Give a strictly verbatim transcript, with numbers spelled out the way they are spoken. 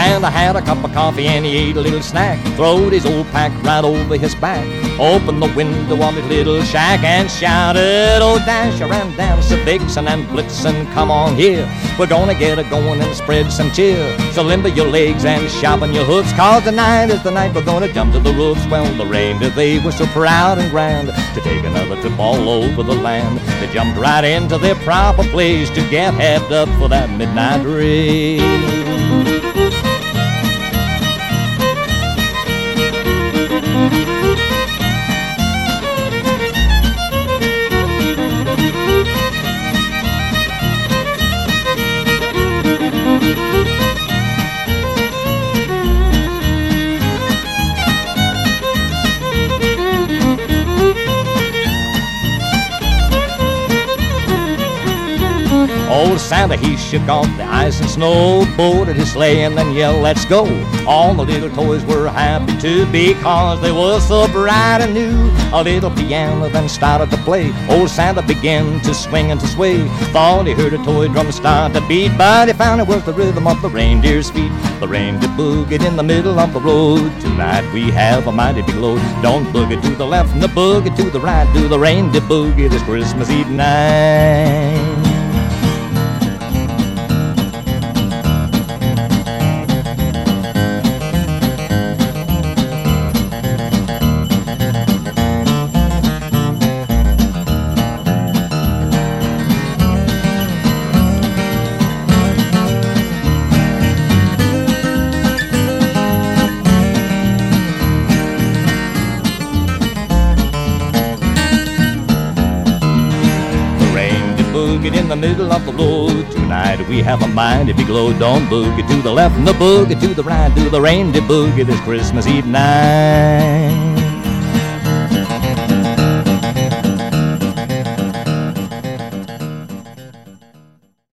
Santa had a cup of coffee and he ate a little snack. Throwed his old pack right over his back. Opened the window of his little shack and shouted, "Oh, Dasher and Dancer, Vixen and Blitzen, come on here. We're gonna get a going and spread some cheer. So limber your legs and sharpen your hoofs, 'cause tonight is the night we're gonna jump to the roofs." Well, the reindeer, they were so proud and grand to take another trip all over the land. They jumped right into their proper place to get hepped up for that midnight race. Old Santa, he shook off the ice and snow, boarded his sleigh and then yelled, "Let's go!" All the little toys were happy too, because they were so bright and new. A little piano then started to play. Old Santa began to swing and to sway. Thought he heard a toy drum start to beat, but he found it was the rhythm of the reindeer's feet. The reindeer boogied in the middle of the road. Tonight we have a mighty big load. Don't boogie to the left and the boogie to the right. Do the reindeer boogie this Christmas Eve night. In the middle of the road. Tonight we have a mighty big load. Don't boogie to the left and the boogie to the right. Do the reindeer boogie this Christmas Eve night.